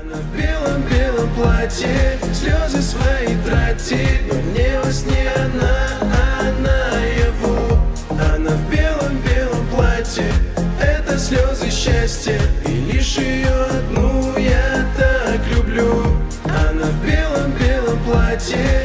Она в белом-белом платье слезы свои тратит, но не во сне она наяву. Она в белом-белом платье, это слезы счастья, и лишь ее одну я так люблю. Она в белом-белом платье